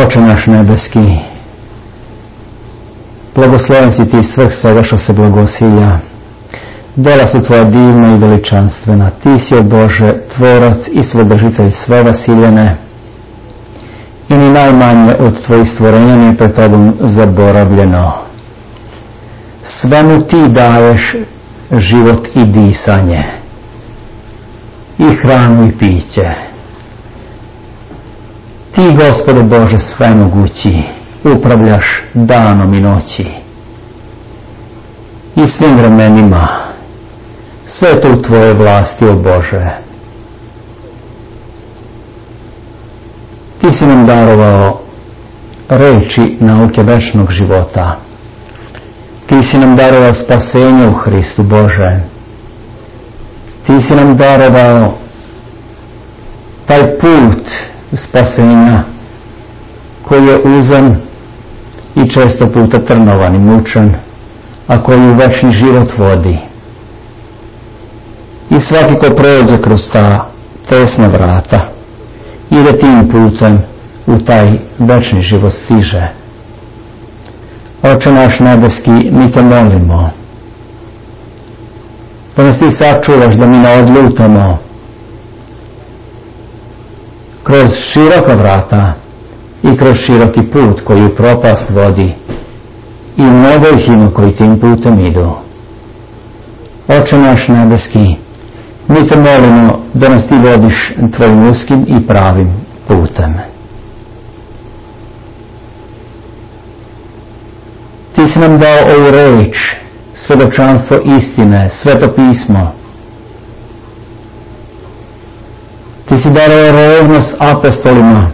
Oče naš nebeski, blagosloven si ti svrh svega što se blagosilja. Dela su tvoja divna i veličanstvena. Ti si, o Bože, tvorac i svodržitelj sve vasiljene. I ni najmanje od tvojih stvorenja nije pred tobom zaboravljeno. Svemu ti daješ život i disanje, i hranu i piće. Ti, Gospode Bože svemogući, upravljaš danom i noći i svim vremenima. Sve je to u tvoje vlasti, o Bože. Ti si nam darovao reči nauke večnog života. Ti si nam darovao spasenje u Hristu, Bože. Ti si nam darovao taj put spasenja koji je uzan i često puta trnovan i mučan, a koji u večni život vodi. I svaki ko prođe kroz ta tesna vrata ide tim putem u taj večni život stiže. Oče naš nebeski, mi te molimo da nas ti sačuvaš, da mi ne odlutamo kroz široka vrata i kroz široki put koji u propast vodi, i mnogo ih ima koji tim putem idu. Oče naš nebeski, mi te molimo da nas ti vodiš tvojim uskim i pravim putem. Ti si nam dao ovu reč, svedočanstvo istine, sveto pismo. Ti si dao revnost apostolima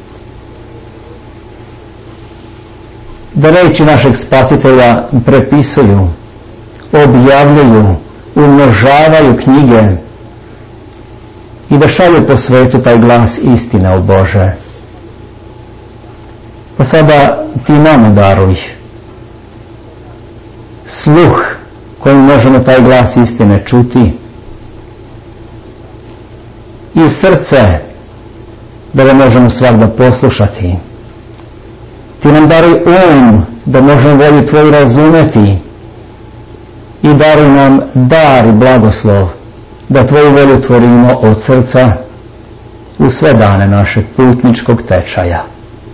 da reči našeg Spasitelja prepisuju, objavljuju, umnožavaju knjige i da šalju po svetu taj glas istine, o Bože. Pa sada ti nama daruj sluh kojim možemo taj glas istine čuti, i srce da ga možemo svakda poslušati. Ti nam daruj da možemo volju tvoju razumeti, i daruj nam dar i blagoslov da tvoju volju tvorimo od srca u sve dane našeg putničkog tečaja.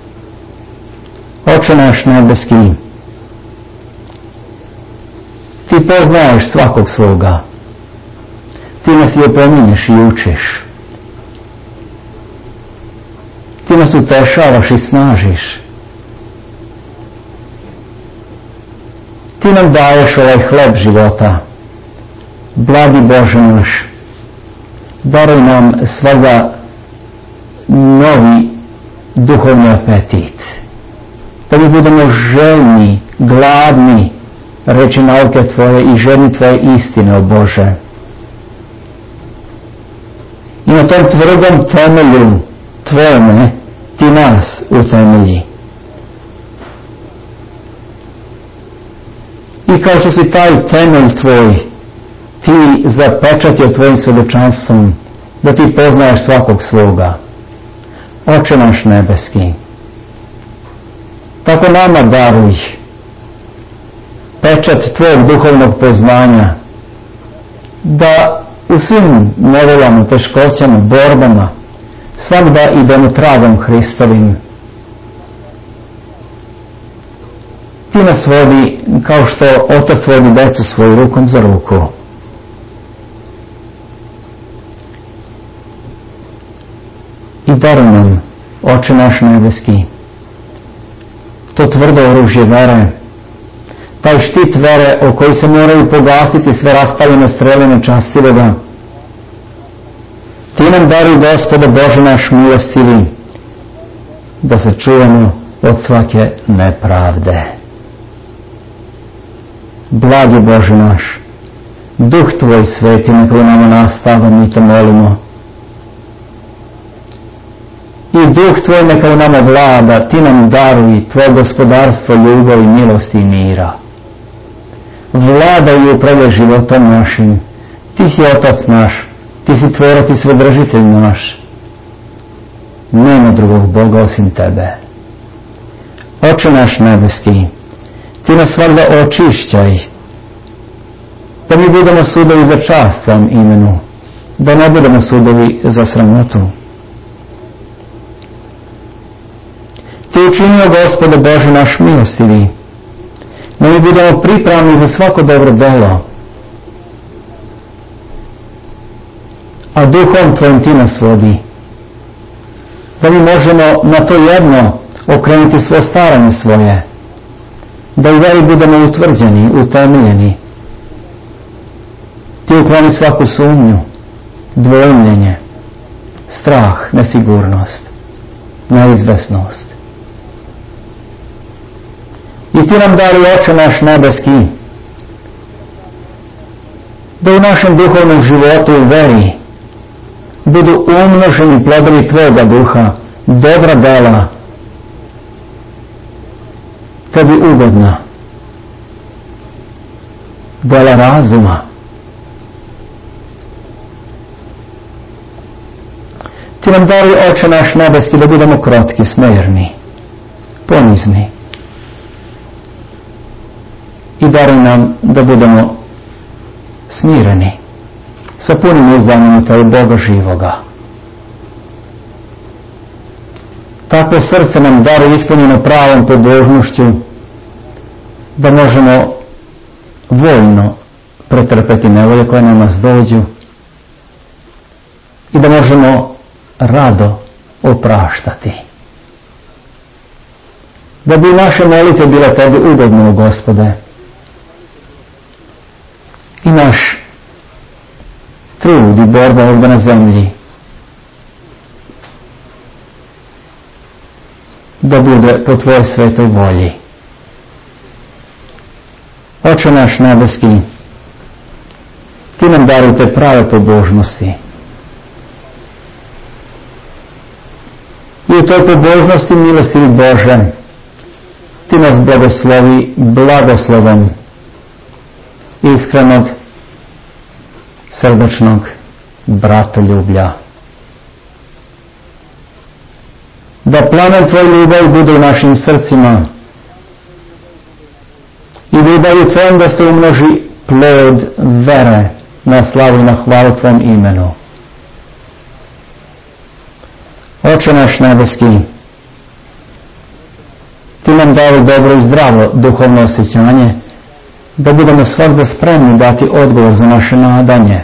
Oče naš nebeski, ti poznaješ svakog svoga. Ti nas i opominješ i učiš. Ti nas utešavaš i snažiš. Ti nam daješ ovaj hleb života. Blagi Bože naš, daruj nam svega novi duhovni apetit. Da mi budemo željni, gladni reči nauke tvoje i željni tvoje istine, o Bože. I na tom tvrdom temelju tvojeme ti nas utemelji. I kao što si taj temelj tvoj ti zapečatio tvojim svjedočanstvom, da ti poznaješ svakog svoga. Oče naš nebeski, tako nama daruj pečat tvojeg duhovnog poznanja, da u svim nevoljama, teškoćama, borbama svakda idemo tragom Hristovim. Ti nas vodi kao što otac vodi decu svoju rukom za ruku. I daruj nam, Oče naš nebeski, to tvrdo oružje vere, taj štit vere o koji se moraju pogasiti sve raspaljene strele nečastivoga. Ti nam daruj, Gospode Bože naš milostivi, da se čuvamo od svake nepravde. Blagi Bože naš, Duh tvoj sveti neka u nama nastava, mi te molimo. I Duh tvoj neka u nama vlada, ti nam daruj tvoje gospodarstvo, ljubavi, milosti i mira. Vladaj i upravljaj životom našim. Ti si Otac naš, ti si tvorac i svedržitelj naš. Nema drugog Boga osim tebe. Oče naš nebeski, ti nas svakda očišćaj, da mi budemo sudovi za čast tvom imenu, da ne budemo sudovi za sramotu. Ti učinio, Gospode Bože naš milostivi, da mi budemo pripravni za svako dobro delo, a duhom tvojim ti nas vodi, da mi možemo na to jedno okrenuti svo staranje svoje, da u veri budemo utvrđeni, utemeljeni. Ti ukloni svaku sumnju, dvojmljenje, strah, nesigurnost, neizvesnost. I ti nam dali, Oče naš nebeski, da u našem duhovnom životu i veri budu umnoženi plodovi tvoga duha, dobra dela, tebi ugodna, dela razuma. Ti nam dali, Oče naš nebeski, da budemo krotki, smirni, ponizni. I daruj nam da budemo smireni, sa punim uzdanjem u Tebe, Boga živoga. Takvo srce nam daruj ispunjeno pravom pobožnošću, da možemo voljno pretrpeti nevolje koje nam nas dođu i da možemo rado opraštati. Da bi naše molitve bile Tebi ugodne, Gospode, i naš trud i borba ovdje na zemlji da bude po Tvojoj svetoj volji. Oče naš nebeski, Ti nam daruj te prave pobožnosti. I u toj pobožnosti, milostivi Bože, Ti nas blagoslovi blagoslovom iskrenog, srdačnog bratoljublja. Da plamen Tvoj ljubavi bude u našim srcima i ljubavi Tvojom da se umnoži plod vere na slavu i na hvalu Tvom imenu. Oče naš nebeski, Ti nam dao dobro i zdravo duhovno osjećanje, da budemo svakda spremni dati odgovor za naše nadanje.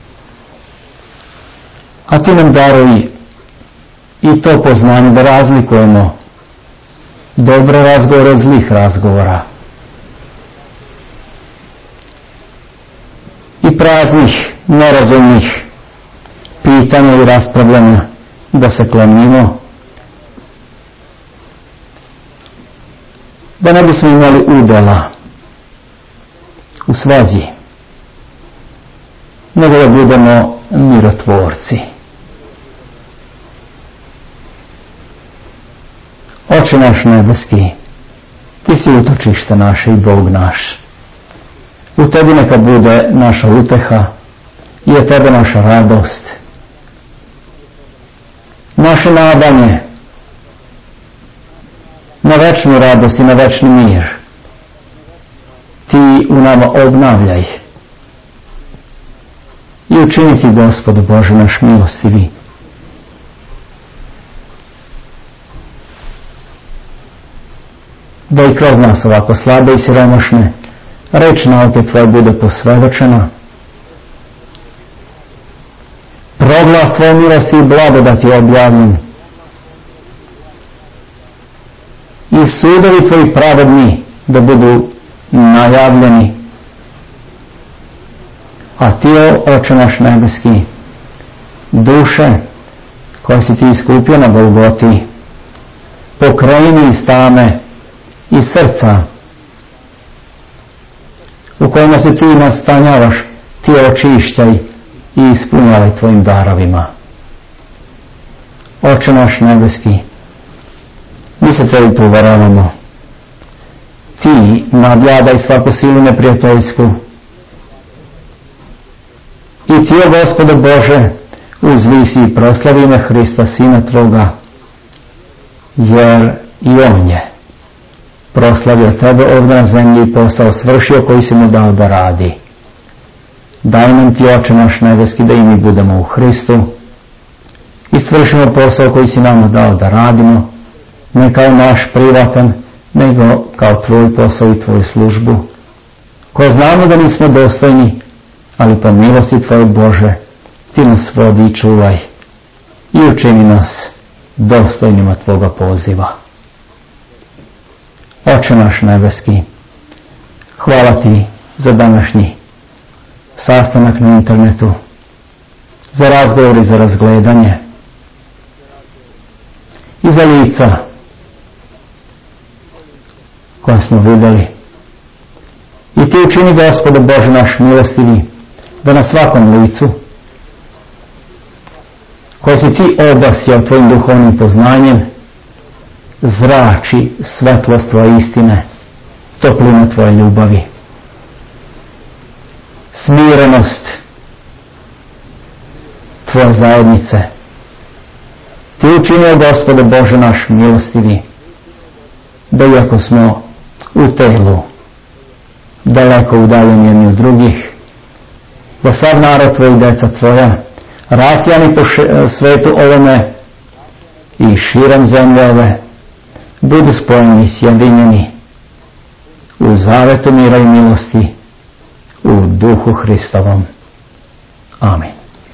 A Ti nam daruj i to poznanje da razlikujemo dobre razgovore od zlih razgovora i praznih, nerazumnih pitanja i raspravljanja da se klonimo, da ne bismo imali udjela u svađi, nego da budemo mirotvorci. Oče naš nebeski, Ti si utočište naše i Bog naš. U Tebi neka bude naša uteha i od Tebe naša radost, naše nadanje na večnu radost i na večni mir. Ti u nama obnavljaj i učini Ti, Gospod Bože naš milostivi, da i kroz nas ovako slabe i siromašne reč nauke Tvoje bude posvedočena, proglas Tvoje milosti i blagodati objavljen i sudovi Tvoji pravedni da budu najavljeni. A Ti, Oče naš nebeski, duše koje si Ti iskupio na Golgoti, pokreni iz tame i srca u kojima se Ti nastanjavaš, Ti očišćaj i ispunjavaj Tvojim darovima. Oče naš nebeski, mi se Tebi poveravamo. Ti nadvladaj svaku silu neprijateljsku i Ti, Gospode Bože, uzvisi i proslavi ime Hrista, Sina Tvoga, jer i On je proslavio tebe ovdje na zemlji i posao svršio koji si mu dao da radi. Daj nam ti, Oče naš nebeski, da i mi budemo u Hristu i svršimo posao koji si nam dao da radimo, ne kao naš privatan, nego kao tvoj posao i tvoju službu, koja znamo da nismo dostojni, ali po milosti tvoje, Bože, ti nas vodi i čuvaj i učini nas dostojnima tvoga poziva. Oče naš nebeski, hvala ti za današnji sastanak na internetu, za razgovor i za razgledanje i za lica koja smo vidjeli. I ti učini, Gospode Bože naš milostivi, da na svakom licu koje si ti obasjao tvojim duhovnim poznanjem zrači svetlost tvoje istine, toplina tvoje ljubavi, smirenost tvoje zajednice. Ti učinio, Gospode Bože naš milostivi, da iako smo u telu daleko udaljeni jedni od drugih, da sav narod tvoj i deca tvoja rasijani po svetu ovome i širom zemlje ove budu spojeni, sjedinjeni u zavetu mira i milosti u duhu Hristovom. Amin.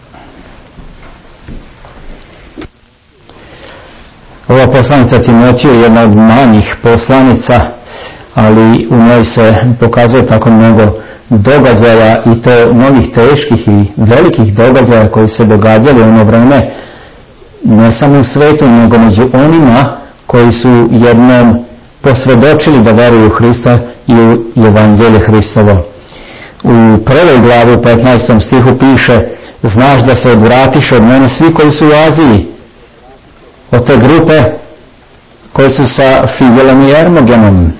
Ova poslanica Timotiju je jedna od manjih poslanica, ali u njoj se pokazuje tako mnogo događaja, i to mnogih teških i velikih događaja koji se događali u ono vreme, ne samo u svetu, nego među onima koji su jednom posvjedočili da veruju u Hrista i u Evanđelje Hristovo. U prvoj glavi, u 15. stihu piše: znaš da se odvratiš od mene svi koji su u Aziji, od te grupe koji su sa Figelom i Ermogenom.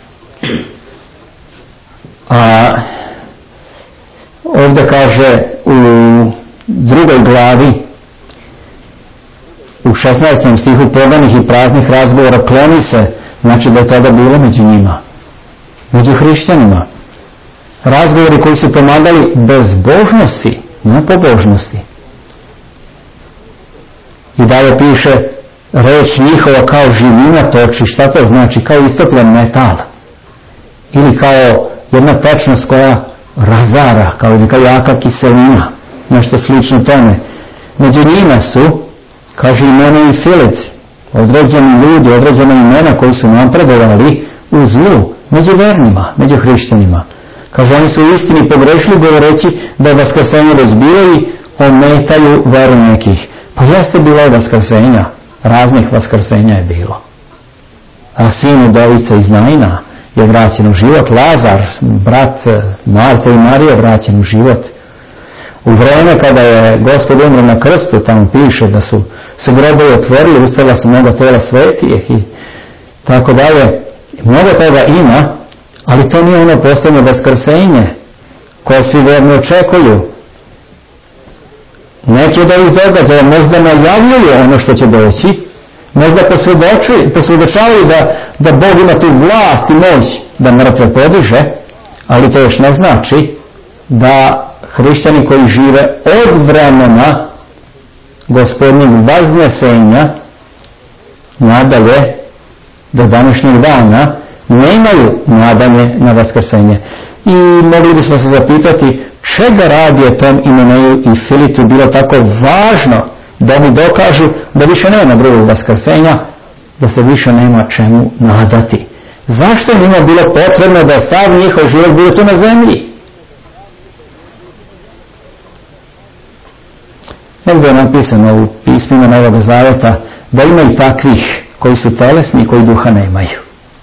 A ovdje kaže u drugoj glavi, u 16. stihu: poganih i praznih razgovora kloni se. Znači da je tada bilo među njima, među hrišćanima, razgovori koji su pomagali bezbožnosti, ne pobožnosti. I dalje piše: reč njihova kao živina toči. Šta to znači? Kao istopljen metal, ili kao jedna tečnost koja razara, kao neka jaka kiselina, nešto slično tome. Među njima su, kaže Imeno i Filic, određeni ljudi, određena imena koji su napredovali u zlu, među vernima, među hrišćanima. Kaže, oni su u istini pogrešili govoreći da je vaskrsenje već bilo i ometaju veru nekih. Pa jeste bilo vaskrsenja, raznih vaskrsenja je bilo. A sin udovice iz Naina je vraćen u život, Lazar, brat Marta i Marije, vraćen u život. U vreme kada je Gospod umro na krstu, tamo piše da su se grobovi otvorili, ustala se mnogo tela svetijih i tako dalje. Mnogo toga ima, ali to nije ono posebno vaskrsenje koje svi verno očekuju. Neki od ovih događaja možda najavljuju ono što će doći, možda posvjedočavaju da Bog ima tu vlast i moć da mrtve podiže, ali to još ne znači da hrišćani koji žive od vremena Gospodnjeg vaznesenja nadalje do današnjeg dana ne imaju nadanje na vaskrsenje. I mogli bismo se zapitati čega radi je tom Imeneju i Filitu bilo tako važno da mi dokažu da više nema drugog vaskrsenja, da se više nema čemu nadati. Zašto je njima bilo potrebno da sav njihov život bude tu na zemlji? Negdje je napisano u pismima Novog Zaveta da ima i takvih koji su telesni i koji duha nemaju.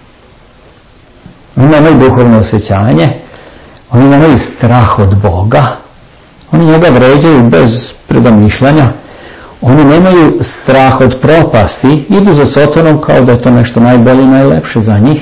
Oni nemaju duhovno osjećanje, oni nemaju strah od Boga, oni njega vređaju bez predomišljanja, oni nemaju strah od propasti, idu za Sotonom kao da je to nešto najbolje i najlepše za njih.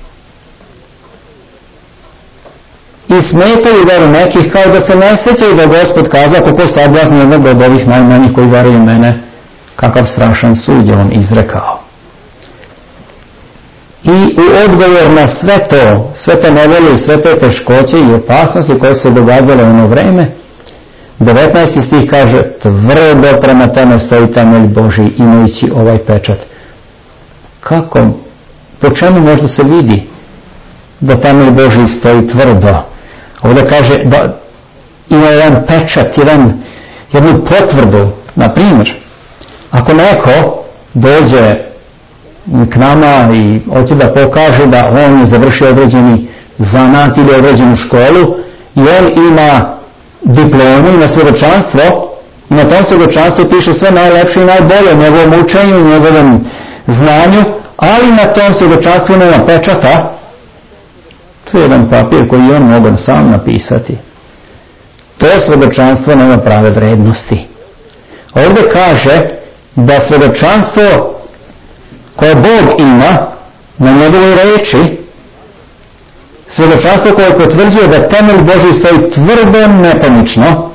I smetaju veru nekih kao da se ne sjećaju da Gospod kazao kako sablazni jednog od ovih najmanjih koji veruju mene, kakav strašan sud je on izrekao. I u odgovor na sve te nevolje i sve te teškoće i opasnosti koje se događale u ono vreme, 19. stih kaže: tvrdo prema tome stoji temelj Božji imajući ovaj pečat. Kako? Po čemu možda se vidi da temelj Božji stoji tvrdo? Ovdje kaže da ima jedan pečat, jednu potvrdu. Na primjer, ako neko dođe k nama i hoće da pokaže da on je završio određeni zanat ili određenu školu i on ima diplomu, ima svjedočanstvo i na tom svjedočanstvu piše sve najlepše i najbolje o njegovom učenju, njegovom znanju, ali na tom svjedočanstvu nema pečata. To je jedan papir koji on mogu sam napisati. To svjedočanstvo nema prave vrednosti. Ovdje kaže da svjedočanstvo koje Bog ima na njegovoj reči, svjedočanstvo koje potvrđuje da temelj Božji stoji tvrdo, neponično,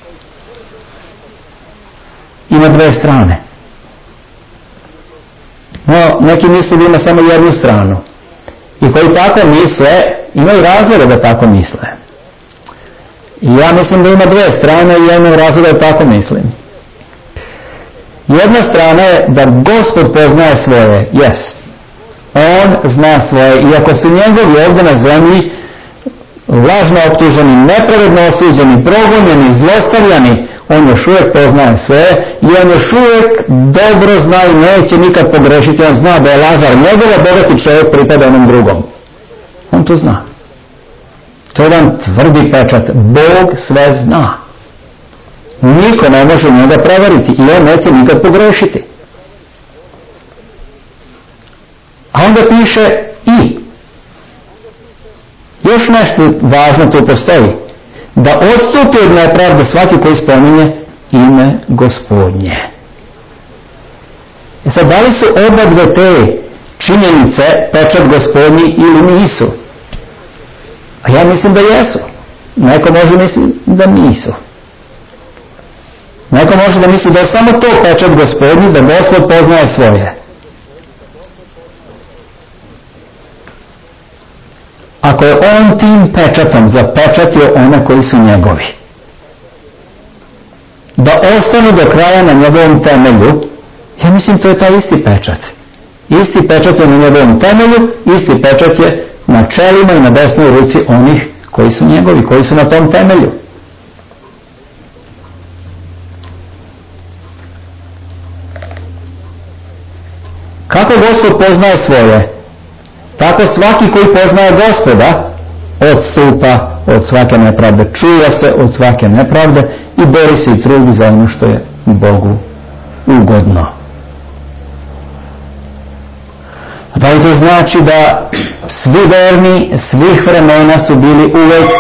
ima dve strane. No, neki misle da ima samo jednu stranu. I koji tako misle, imaju razloga da tako misle. I ja mislim da ima dve strane i ja imam razloga da tako mislim. Jedna strana je da Gospod poznaje svoje. Yes. On zna svoje. I ako su njegovi ovdje na zemlji lažno optuženi, nepravedno osuđeni, progonjeni, zlostavljani, on još uvijek poznaje svoje i on još uvijek dobro zna i neće nikad pogrešiti. On zna da je Lazar njegov, bogati čovjek pripada onom drugom. On to zna. To je jedan tvrdi pečat. Bog sve zna. Niko ne može njega prevariti i on neće nikad pogrešiti. A onda piše i. Još nešto važno tu postoji. Da odstupi od nepravde svaki koji spominje ime Gospodnje. I sad, da li su oba dve te činjenice pečat Gospodnji ili nisu? A ja mislim da jesu. Neko može misliti da nisu. Neko može da misli da je samo to pečat Gospodnji, da Gospod poznaje svoje. Ako je on tim pečatom zapečatio one koji su njegovi, da ostanu do kraja na njegovom temelju, ja mislim to je taj isti pečat. Isti pečat je na njegovom temelju, isti pečat je na čelima i na desnoj ruci onih koji su njegovi, koji su na tom temelju. Kako Gospod poznaje svoje, tako svaki koji poznaje Gospoda odstupa od svake nepravde, čuva se od svake nepravde i bori se i trudi za ono što je Bogu ugodno. A da li to znači da svi verni svih vremena su bili uvijek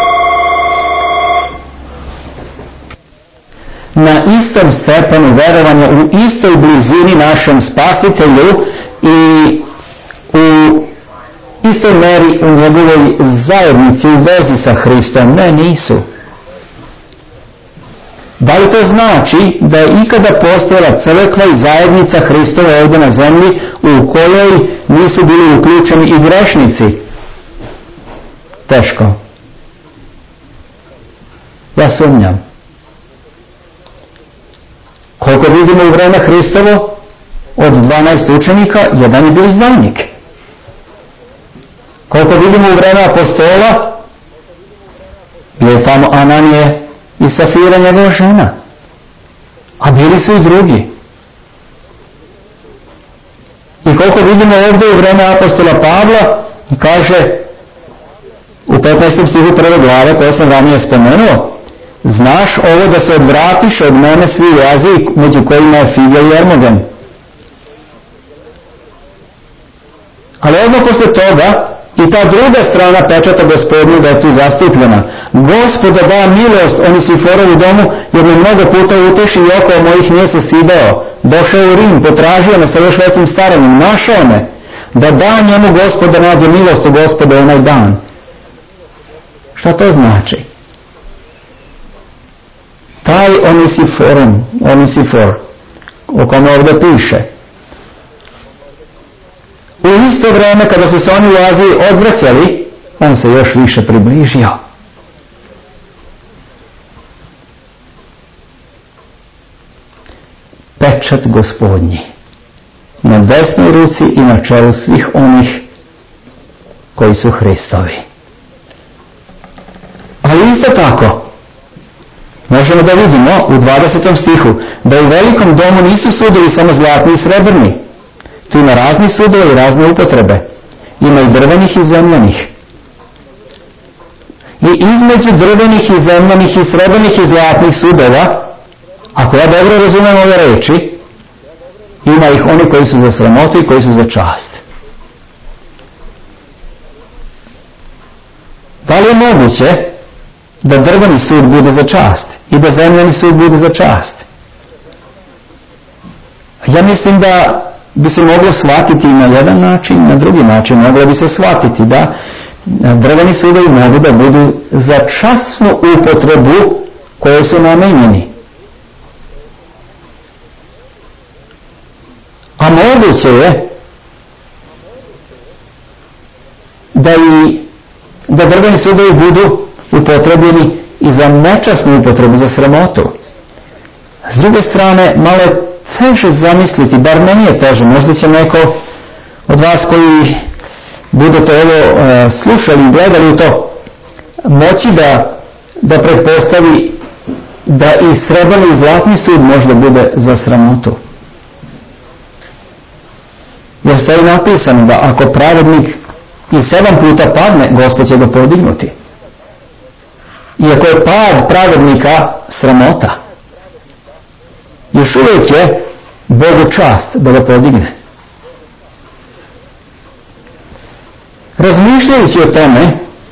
na istom stepenu verovanja, u istoj blizini našem Spasitelju i u istoj meri u njegovoj zajednici, u vezi sa Hristom? Ne, nisu. Da li to znači da je ikada postojala crkva i zajednica Hristova ovdje na zemlji u kojoj nisu bili uključeni i grešnici? Teško. Ja sumnjam. Koliko vidimo u vreme Hristovo, od 12 učenika, jedan je bio izdajnik. Koliko vidimo u vreme apostola, bio je tamo Ananije i Safira, njegova žena. A bili su i drugi. I koliko vidimo ovdje u vreme apostola Pavla, kaže u 15. stihu 1. glave koje sam ranije spomenuo, znaš ovo da se odvratiš od mene svi jazi među kojima je Figel i Hermogen. Ali odmah posle toga i ta druga strana pečata Gospodnjega je tu zastupljena. Gospoda da milost Onisiforovu domu, jer me mnogo puta uteši i oko mojih nije se stidao. Došao u Rim, potražio me sa još većim staranjem, našao me, da da njemu Gospoda nađe milost u Gospoda onaj dan. Šta to znači? Taj Onisifor, o kome ovdje piše, U isto vrijeme kada su se oni u Aziji odvraćali, on se još više približio. Pečat Gospodnji na desnoj ruci i na čelu svih onih koji su Hristovi. Ali isto tako možemo da vidimo u 20. stihu da u velikom domu nisu sudovi samo zlatni i srebrni. Tu ima razni sudova i razne upotrebe. Ima i drvenih i zemljanih. I između drvenih i zemljanih i srebrnih i zlatnih sudova, ako ja dobro razumijem ove reči, ima ih oni koji su za sramotu i koji su za čast. Da li je moguće da drveni sud bude za čast i da zemljani sud bude za čast? Ja mislim da bi se moglo shvatiti na jedan način, na drugi način. Moglo bi se shvatiti da drveni sudovi mogu da budu za časnu upotrebu koje su namenjeni. A moguće je da drveni sudovi budu upotrebljeni i za nečasnu upotrebu, za sramotu. S druge strane, malo je teže zamisliti, bar meni je teže, možda će neko od vas koji budete ovo slušali i gledali to, moći da pretpostavi da i srebrni i zlatni sud možda bude za sramotu. Jer stoji napisano da ako pravednik i 7 puta padne, Gospod će ga podignuti. Iako je pad pravednika sramota, još uvijek je Bogu čast da ga podigne. Razmišljajući o tome,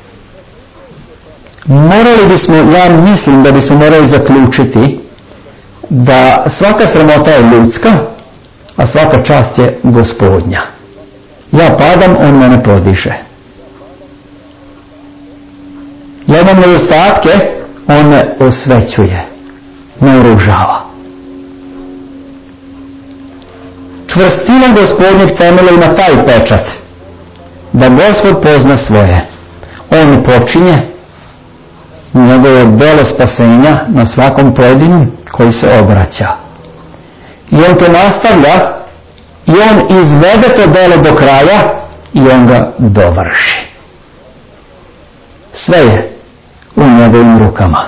ja mislim da bismo morali zaključiti da svaka sramota je ljudska, a svaka čast je Gospodnja. Ja padam, on mene podiže. Ja imam nedostatke, on me osvećuje, naoružava. Čvrstina Gospodnjeg temelja ima taj pečat, da Gospod pozna svoje. On počinje njegovo delo spasenja na svakom pojedinom koji se obraća. I on to nastavlja i on izvede to delo do kraja i on ga dovrši. Sve je u njegovim rukama.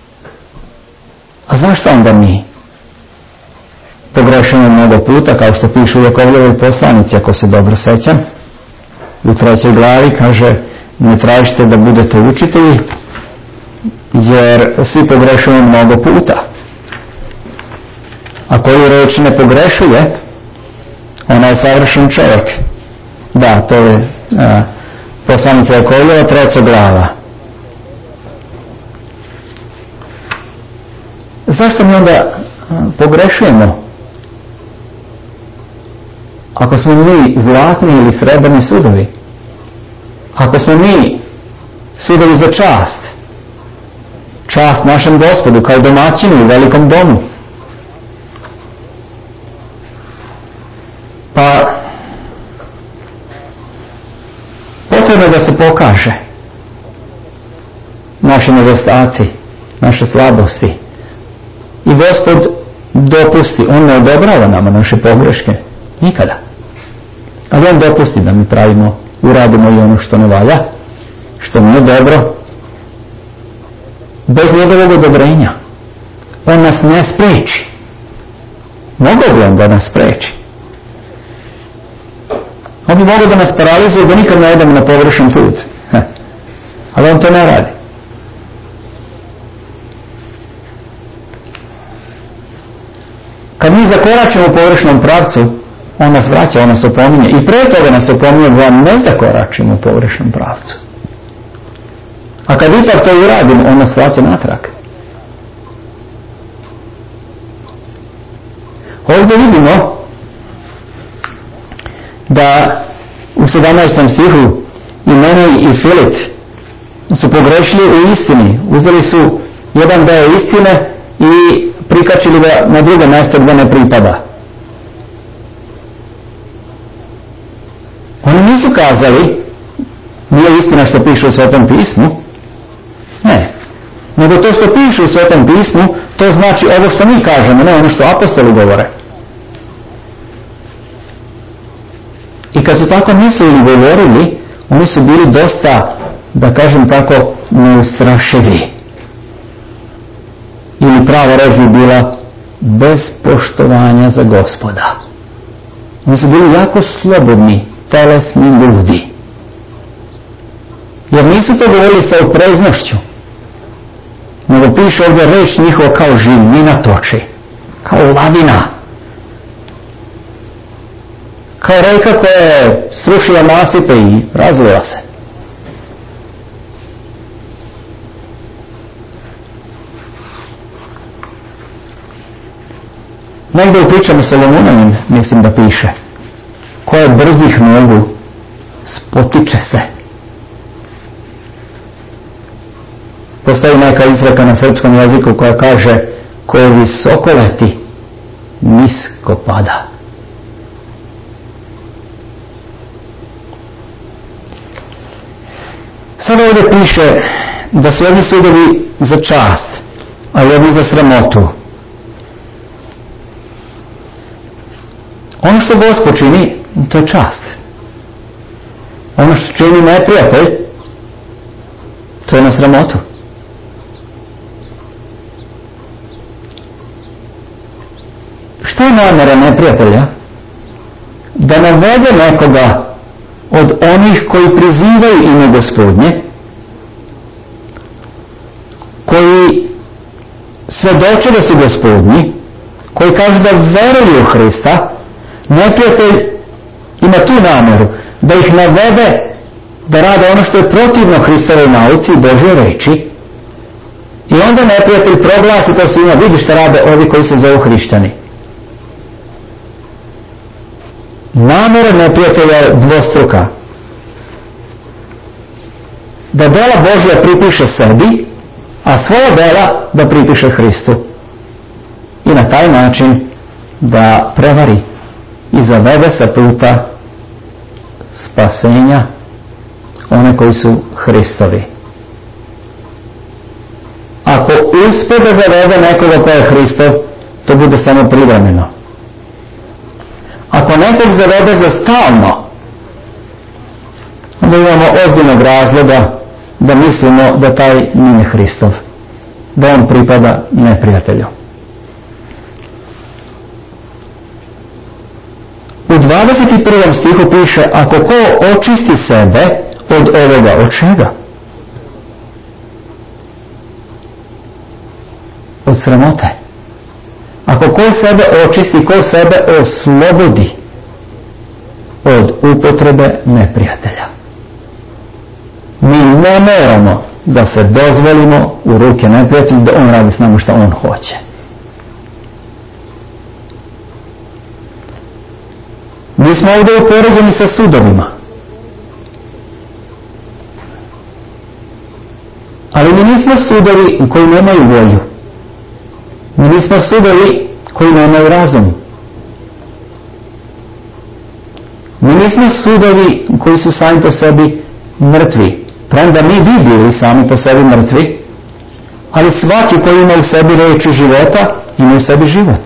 A zašto onda mi pogrešimo mnogo puta, kao što piše u Jakovljevoj poslanici, ako se dobro sećam, u 3. glavi kaže: ne tražite da budete učitelji, jer svi pogrešujemo mnogo puta. A koju reč ne pogrešuje, ona je savršen čovjek. Da, to je poslanica Jakovljeva, 3. glava. Zašto mi onda pogrešujemo? Ako smo mi zlatni ili srebrni sudovi, ako smo mi sudovi za čast našem Gospodu kao domaćinu u velikom domu, pa potrebno da se pokaže naši nedostaci, naše slabosti. I Gospod dopusti, on ne odobrava nama naše pogreške, nikada. Ali on dopusti da mi uradimo i ono što ne valja, što nije dobro, bez njegovog odobrenja. On nas ne spreči. Mogao bi on da nas spreči. On bi mogao da nas paralizuje, da nikad ne idemo na pogrešan put. Ali on to ne radi. Kad mi zakoračimo u pogrešnom pravcu, on nas vraća, on nas opominje. I pre toga nas opominje da ne zakoračimo u pogrešnom pravcu. A kad ipak to uradimo, on nas vraća natrag. Ovdje vidimo da u 17. stihu i Menoj i Filit su pogrešili u istini. Uzeli su jedan deo istine i prikačili ga na drugo mjesto gdje ne pripada. Oni nisu kazali nije istina što piše u Svetom pismu. Ne. Nego to što piše u Svetom pismu, to znači ovo što mi kažemo, ne ono što apostoli govore. I kad su tako mislili i govorili, oni su bili dosta, da kažem tako, neustrašivi. Ili prava reč bi bila bez poštovanja za Gospoda. Oni su bili jako slobodni, telesni ljudi. Jer nisu to govorili sa opreznošću, nego piše ovdje reč njihova kao živnina toči, kao lavina, kao reka koja je srušila nasipe i razlila se. Negdje u pričama Solomonovim, mislim da piše, ko je brzih nogu, spotiče se. Postoji neka izreka na srpskom jeziku koja kaže ko je visoko leti, nisko pada. Sada ovdje piše da su jedni sudovi za čast, a jedni za sramotu. Ono što Gospod čini, to je čast. Ono što čini neprijatelj, to je na sramotu. Šta je namjera neprijatelja? Da navede nekoga od onih koji prizivaju ime Gospodnje, koji svedoče da su Gospodnji, koji kažu da veruju u Hrista. Neprijatelj ima tu namjeru da ih navede da rade ono što je protivno Hristovoj nauci i Božoj reči, i onda neprijatelj proglasi to svima, vidi šta rade ovi koji se zovu hrišćani. Namjera neprijatelja je dvostruka. Da dela Božja pripiše sebi, a svoja dela da pripiše Hristu. I na taj način da prevari i zavede sa puta spasenja one koji su Hristovi. Ako uspe da zavede nekoga koja je Hristov, to bude samo privremeno. Ako nekog zavede za stalno, onda imamo ozbiljnog razloga da mislimo da taj nije Hristov, da on pripada neprijatelju. U 21. stihu piše, ako ko očisti sebe od ovoga, od čega? Od sramote. Ako ko sebe očisti, ko sebe oslobodi od upotrebe neprijatelja. Mi ne moramo da se dozvolimo u ruke neprijatelja da on radi s nama što on hoće. Mi smo ovdje upoređeni sa sudovima. Ali mi nismo sudovi koji nemaju volju. Mi nismo sudovi koji nemaju razum. Mi nismo sudovi koji su sami po sebi mrtvi. Premda mi bi bili sami po sebi mrtvi, ali svaki koji ima u sebi reči života, ima u sebi život.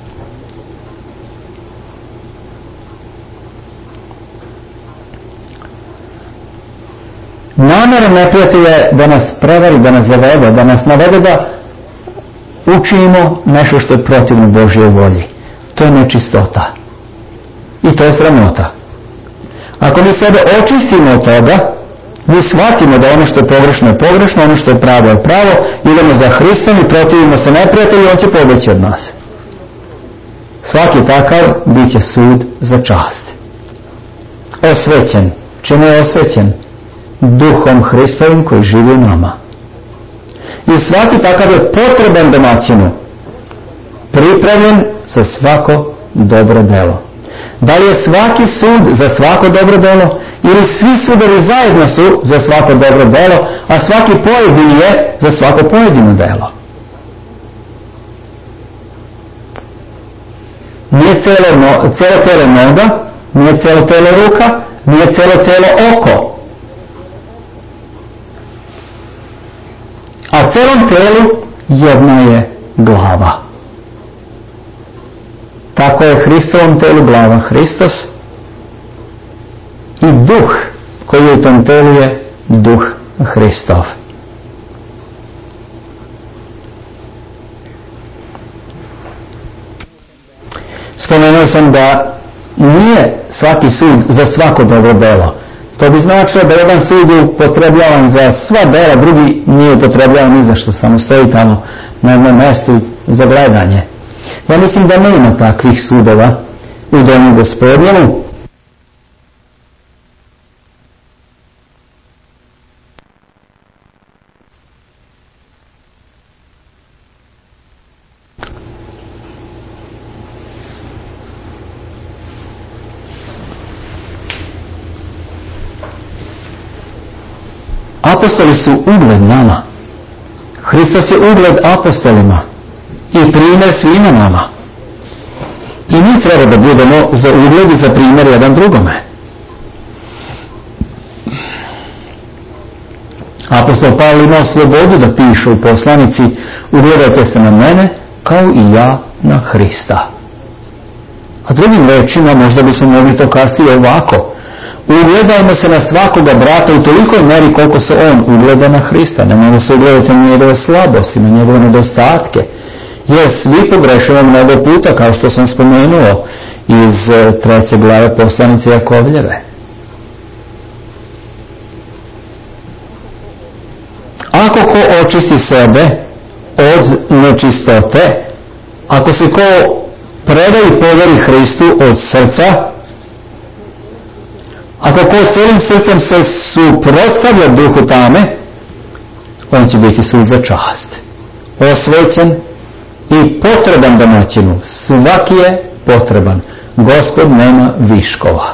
Namjera neprijatelja je da nas prevari, da nas zavede, da nas navede da učinimo nešto što je protivno Božjoj volji. To je nečistota. I to je sramota. Ako mi sebe očistimo od toga, mi shvatimo da ono što je pogrešno je pogrešno, ono što je pravo je pravo, idemo za Hristom i protivimo se neprijatelju i on će pobjeći od nas. Svaki takav bit će sud za čast. Osvećen. Čime je osvećen? Duhom Hristovim koji živi u nama. I svaki takav je potreban domaćinu, pripremljen za svako dobro delo. Da li je svaki sud za svako dobro delo, ili svi sudovi zajedno su za svako dobro delo, a svaki pojedini je za svako pojedino delo? Nije cijelo telo noga, nije cijelo telo ruka, nije cijelo tijelo oko. A celom tijelu jedna je glava. Tako je Hristovom tijelu glava Hristos i duh koji u tom tijelu je duh Hristov. Spomenuo sam da nije svaki sud za svako dobro delo. To bi značilo da jedan sud je upotrebljavan za sva dela, drugi nije upotrebljavan ni za što, samo stoji tamo na jednom mjestu za gledanje. Ja mislim da nema takvih sudova u domu Gospodnjemu. Apostoli su ugled nama. Hristos je ugled apostolima i primjer svima nama. I mi treba da budemo za ugled i za primjer jedan drugome. Apostol Pavle imao slobodu da piše u poslanici: ugledajte se na mene kao i ja na Hrista. A drugim rečima možda bismo mogli to kazati ovako: ugledajmo se na svakoga brata u tolikoj meri koliko se on ugleda na Hrista. Nemojmo se ugledati na njegove slabosti, na njegove nedostatke. Jer svi pogrešavamo mnogo puta, kao što sam spomenuo iz 3. glave poslanice Jakovljeve. Ako ko očisti sebe od nečistote, ako se ko preda i poveri Hristu od srca, ako ko cijelim srcem se suprotstavlja duhu tame, on će biti sud za čast. Osvećen i potreban domaćinu. Svaki je potreban. Gospod nema viškova.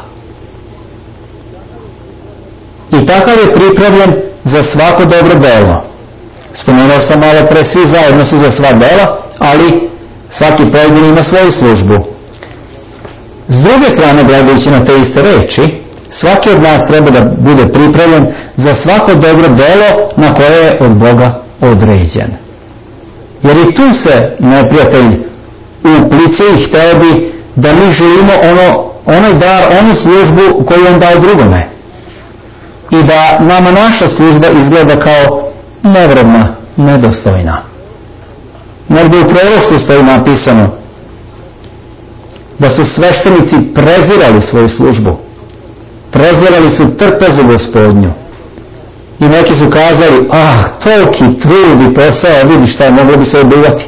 I takav je pripravljen za svako dobro delo. Spomenuo sam malo pre, svi zajedno su za sva dela, ali svaki pojedin ima svoju službu. S druge strane, gledajući na te iste reči, svaki od nas treba da bude pripravljen za svako dobro delo na koje je od Boga određen. Jer i tu se neprijatelj upliče i hteo bi da mi želimo onaj dar, onu službu koju on dao drugome. I da nama naša služba izgleda kao nevredna, nedostojna. Negdje u proroštvu stoji napisano da su sveštenici prezirali svoju službu. Prezirali su trpezu Gospodnju. I neki su kazali: toliki trud i posao, vidi šta je, moglo bi se odbivati.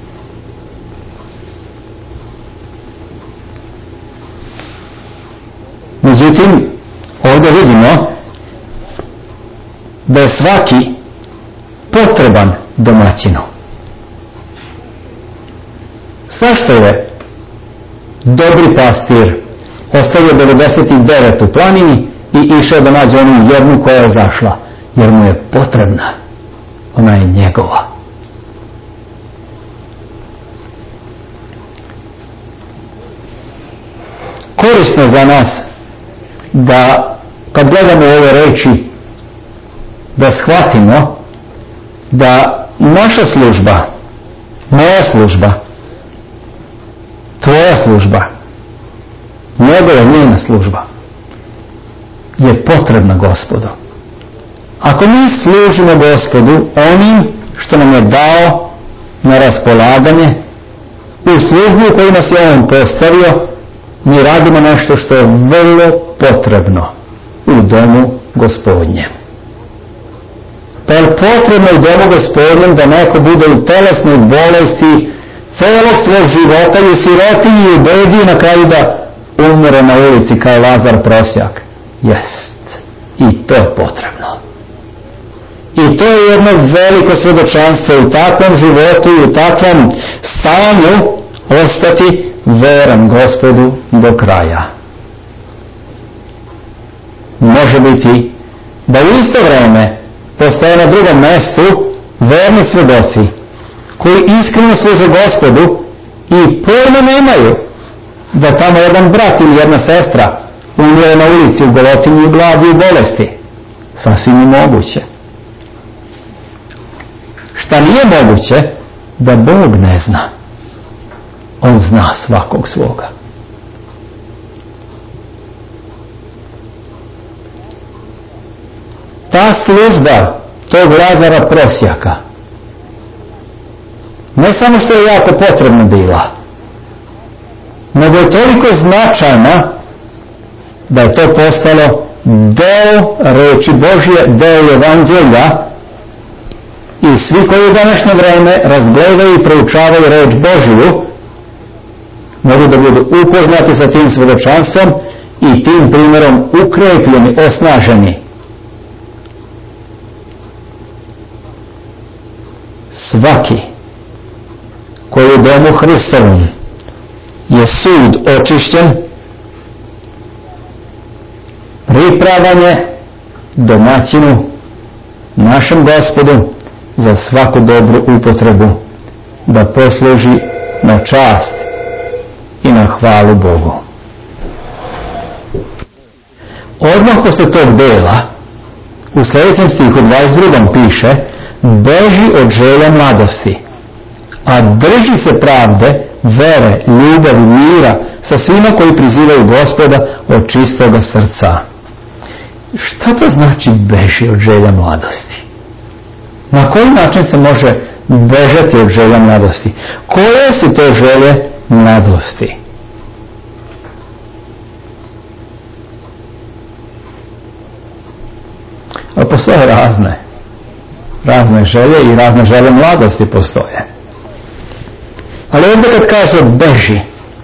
Međutim, ovdje vidimo da je svaki potreban domaćinu. Zašto je dobri pastir ostavio 99 u planini i išao da nađe onu jednu koja je zašla? Jer mu je potrebna. Ona je njegova. Korisno za nas da kad gledamo ove reči da shvatimo da naša služba, moja služba, tvoja služba, njegova, njena služba je potrebna Gospodu. Ako mi služimo Gospodu onim što nam je dao na raspolaganje, u službu u koju nas je on postavio, mi radimo nešto što je vrlo potrebno u domu Gospodnjem. Pa je potrebno u domu Gospodnjem da neko bude u telesnoj bolesti celog svog života i u sirotinji i u bedi, na kraju da umre na ulici kao Lazar prosjak. Jest. I to je potrebno. I to je jedno veliko svjedočanstvo. U takvom životu i u takvom stanju ostati veran Gospodu do kraja. Može biti da u isto vreme postoje na drugom mjestu verni svjedoci koji iskreno služe Gospodu i pojma nemaju da tamo jedan brat ili jedna sestra umire na ulici u golotinji, u gladi i u bolesti. Sasvim je moguće. Šta nije moguće? Da Bog ne zna. On zna svakog svoga. Ta služba tog Lazara prosjaka ne samo što je jako potrebna bila, nego je toliko značajna da je to postalo deo reči Božje, deo evanđelja, i svi koji u današnje vreme razgledaju i proučavaju reč Božju mogu da budu upoznati sa tim svedočanstvom i tim primjerom ukrepljeni, osnaženi. Svaki koji u domu Hristovom je sud očišćen, pripravan je domaćinu, našem Gospodu, za svaku dobru upotrebu, da posluži na čast i na hvalu Bogu. Odmah posle tog dela u sljedećem stihu 22. piše: beži od želja mladosti, a drži se pravde, vere, ljubavi, mira sa svima koji prizivaju Gospoda od čistoga srca. Šta to znači beži od želja mladosti? Na koji način se može bežati od želja mladosti? Koje su to želje mladosti? A postoje razne želje i razne želje mladosti postoje. Ali ovdje kad kaže beži,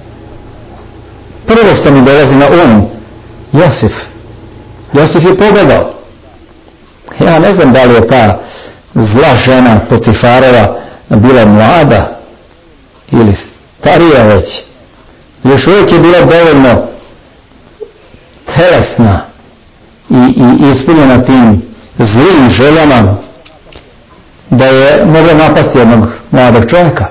prvo što mi dolazi na Josif. Josif je pobegao. Ja ne znam da li je ta zla žena Potifarova bila mlada ili starija već. Još uvijek je bila dovoljno telesna i ispunjena tim zlim željama da je mogla napasti jednog mladog čovjeka.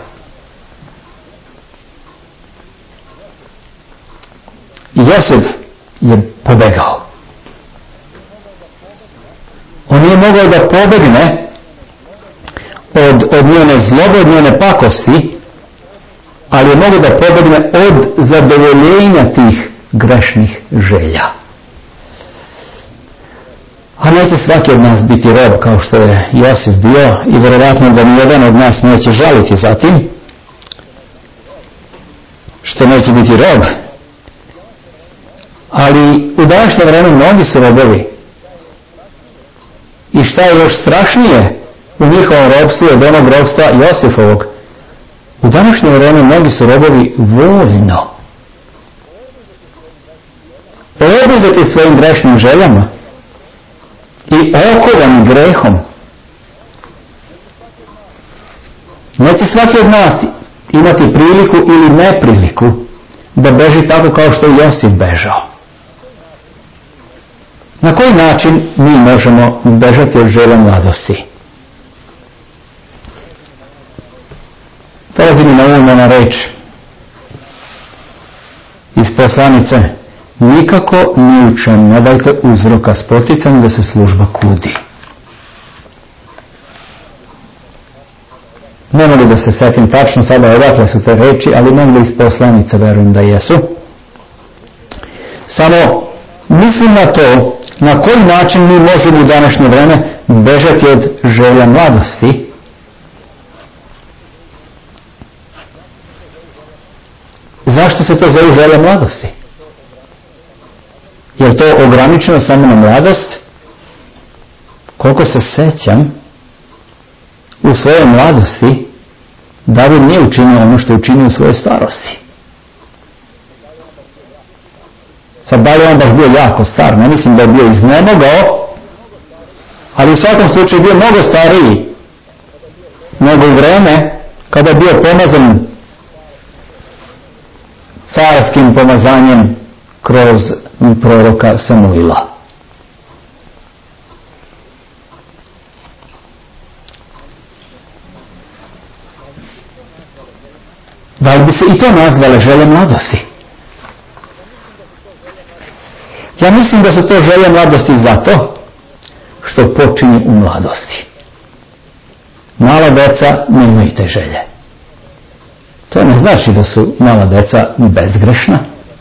I Josif je pobegao. On nije mogao da pobegne od njene zlobe, od njene pakosti, ali je mogao da pobegne od zadovoljenja tih grešnih želja. A neće svaki od nas biti rob kao što je Josif bio, i vjerovatno da nijedan od nas neće žaliti za tim što neće biti rob. Ali u današnje vreme mnogi su robovi. I šta je još strašnije u njihovom robstvu od onog robstva Josifovog? U današnje vreme mnogi su robovi voljno oduzeti svojim grešnim željama i okovani grehom. Neće svaki od nas imati priliku ili nepriliku da beži tako kao što je Josif bežao. Na koji način mi možemo bežati od želja mladosti? Dolazi mi na umna reč iz poslanice: nikako ni u čem ne dajte uzroka spoticanju da se služba kudi. Ne mogu da se setim tačno sada odakle su te reči, ali mogu da iz poslanice verujem da jesu. Samo mislim na to na koji način mi možemo u današnje vreme bežati od želja mladosti. Zašto se to zove želja mladosti? Je li to ograničeno samo na mladost? Koliko se sećam, u svojoj mladosti David nije učinio ono što je učinio u svojoj starosti. Sad, da li on baš bio jako star? Ne mislim da je bio iznemogao, ali u svakom slučaju bio mnogo stariji nego u vreme kada je bio pomazan carskim pomazanjem kroz proroka Samuila. Da li bi se i to nazvale želje mladosti? Ja mislim da su to želje mladosti zato što počinju u mladosti. Mala deca nemaju te želje. To ne znači da su mala deca bezgrešna.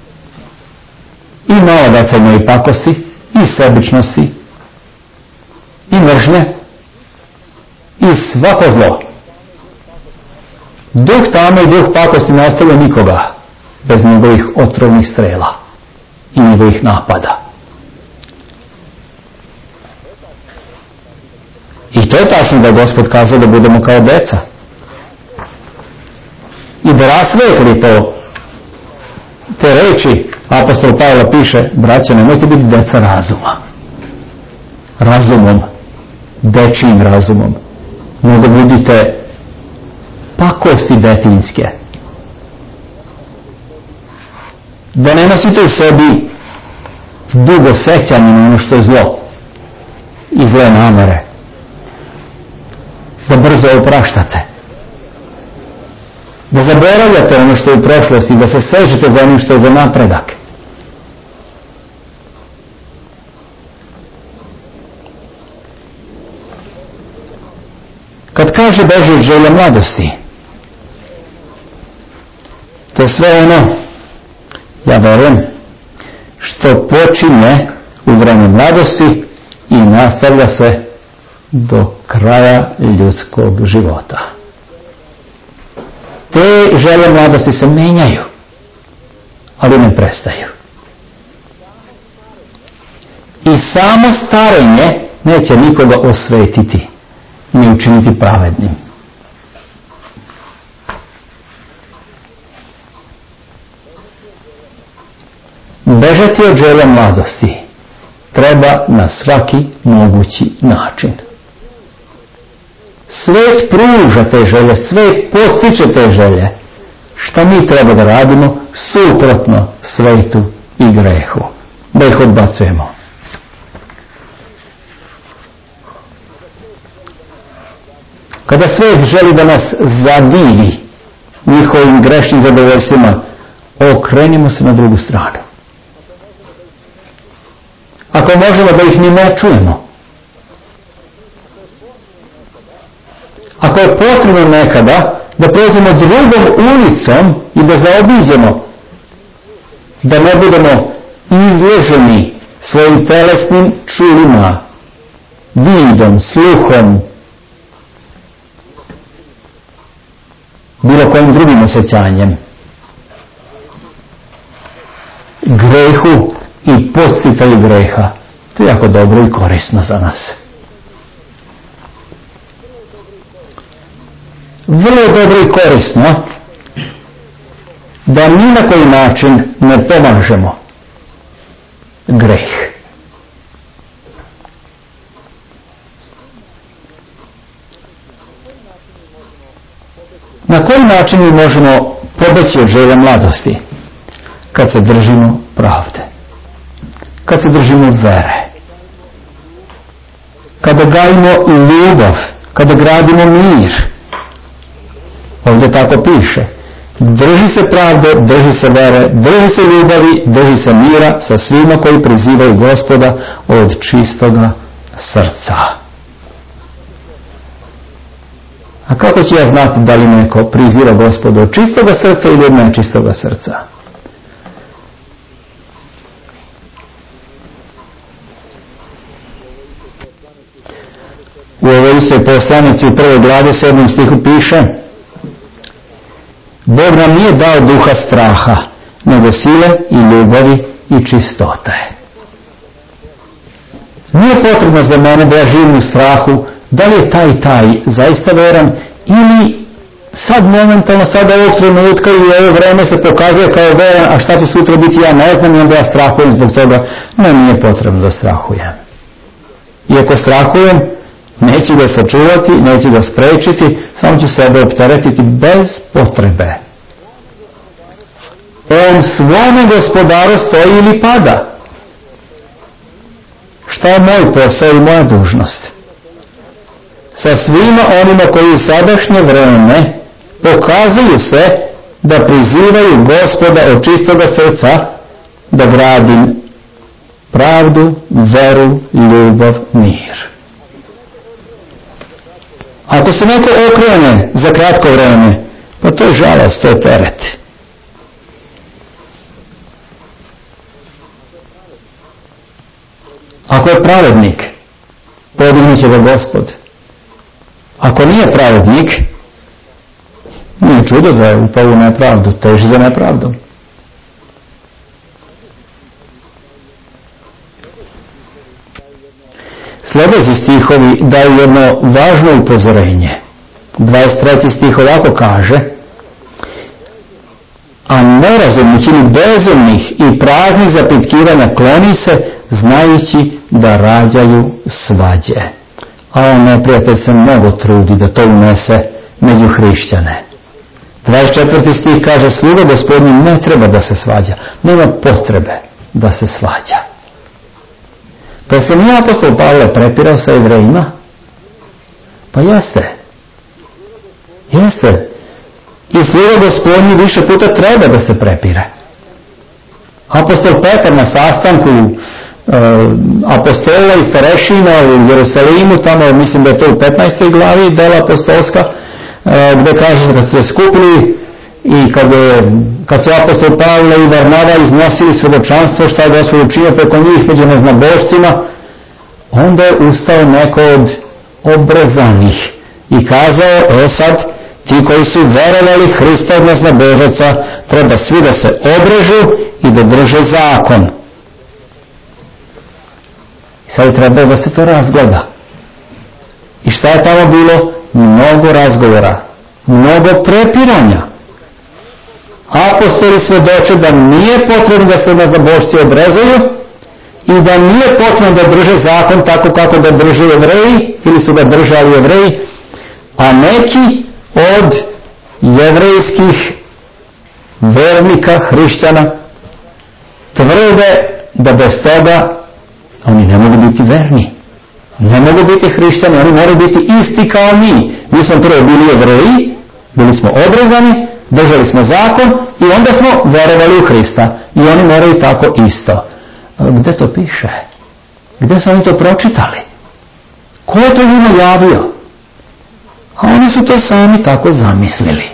I mala deca imaju pakosti, i sebičnosti, i mržnje, i svako zlo. Duh tame i duh pakosti ne ostavlja nikoga bez njegovih otrovnih strela i njegovih napada. I to je tačno da je Gospod kazao da budemo kao deca. I da rasvetli to, te reči, apostol Pavle piše, braćo, nemojte biti deca razuma. Razumom, dečijim razumom. Nego budite pakosti detinjske. Da ne nosite u sebi dugo sećanje na ono što je zlo i zle namere. Da brzo opraštate. Da zaboravljate ono što je u prošlosti, da se sežete za ono što je za napredak. Kad kaže Božja želja mladosti, to je sve ono, ja verujem, što počinje u vremenu mladosti i nastavlja se do kraja ljudskog života. Te želje mladosti se menjaju, ali ne prestaju. I samo starenje neće nikoga osvetiti, ni učiniti pravednim. Bežati od želja mladosti treba na svaki mogući način. Svet pruža te želje, svet podstiče te želje. Šta mi treba da radimo? Suprotno svetu i grehu. Da ih odbacujemo. Kada svet želi da nas zadivi njihovim grešnim zadovoljstvima, okrenimo se na drugu stranu. Ako možemo da ih ni ne čujemo, ako je potrebno nekada da prođemo drugom ulicom i da zaobiđemo, da ne budemo izloženi svojim telesnim čulima, vidom, sluhom, bilo kojim drugim osjećanjem, grehu i podsticaju greha. To je jako dobro i korisno za nas. Vrlo dobro i korisno da ni na koji način ne pomažemo greh. Na koji način mi možemo pobeći od želja mladosti? Kad se držimo pravde. Kad se držimo vere. Kada gajimo ljubav. Kada gradimo mir. Ovdje tako piše. Drži se pravde, drži se vere, drži se ljubavi, drži se mira sa svima koji prizivaju Gospoda od čistoga srca. A kako ću ja znati da li neko prizira Gospoda od čistoga srca ili od nečistoga srca? U ovoj istoj poslanici u 1. glavi 7. stihu piše: Bog nam nije dao duha straha, nego sile i ljubavi i čistote. Nije potrebno za mene da ja živim u strahu, da li je taj zaista veran, ili sad momentalno, sada ovog trenutka i ovo vreme se pokazuje kao veran, a šta će sutra biti ja ne znam i onda ja strahujem zbog toga. Ne, nije potrebno da strahujem. Iako strahujem, neću ga sačuvati, neću ga sprečiti, samo ću sebe opteretiti bez potrebe. On svome gospodaru stoji ili pada. Šta je moj posao i moja dužnost? Sa svima onima koji u sadašnje vreme pokazuju se da prizivaju Gospoda od čistoga srca, da gradim pravdu, veru, ljubav, mir. Ako se neko okrene za kratko vreme, pa to je žalost, to je teret. Ako je pravednik, podignut će ga Gospod. Ako nije pravednik, nije čudo da je upao u nepravdu, teži za nepravdom. Sljedeći stihovi daju jedno važno upozorenje. 23. stih ovako kaže: a nerazumnih ili bezumnih i praznih zapitkivanja kloni se, znajući da rađaju svađe. A on neprijatelj se mnogo trudi da to unese među hrišćane. 24. stih kaže: sluga Gospodnji ne treba da se svađa, nema potrebe da se svađa. Pa se nije apostol Pavle prepirao sa Jevrejima? Pa jeste. Jeste. I sluga Gospodnji više puta treba da se prepire. Apostol Petar na sastanku apostola i starešina u Jerusalimu, tamo mislim da je to u 15. glavi dela apostolska, gdje kaže da su se skupili i kad su apostol Pavle i Varnava iznosili svedočanstvo šta je Gospod učinio preko njih među neznabošcima, onda je ustao neko od obrezanih i kazao: sad ti koji su verovali Hrista od neznabožaca treba svi da se obrežu i da drže zakon. I sad treba da se to razgleda. I šta je tamo bilo? Mnogo razgovora, mnogo prepiranja. Apostoli svedoče da nije potrebno da se neznabošci obrezuju i da nije potrebno da drže zakon tako kako da drže Jevreji ili su ga držali Jevreji, a neki od jevrejskih vernika, hrišćana, tvrde da bez toga oni ne mogu biti verni. Ne mogu biti hrišćani, oni moraju biti isti kao mi. Mi smo prvo bili Jevreji, bili smo odrezani, držali smo zakon i onda smo verovali u Hrista. I oni moraju tako isto. Gdje to piše? Gdje su oni to pročitali? Ko je to njima javio? A oni su to sami tako zamislili.